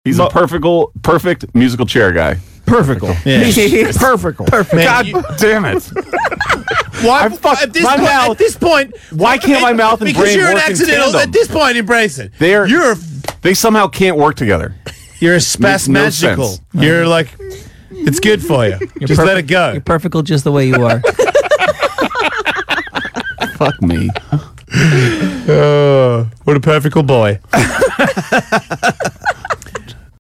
He's a perfect musical chair guy. Perfect. Yeah. Perfect. God damn it. Why? At this point, why can't my mouth and because brain you're an work in accidental. tandem? At this point, embrace it. They somehow can't work together. You're a Makes no spasmatical. sense. You're like, it's good for you. Just let it go. You're perfect just the way you are. Fuck me. What a perfect boy.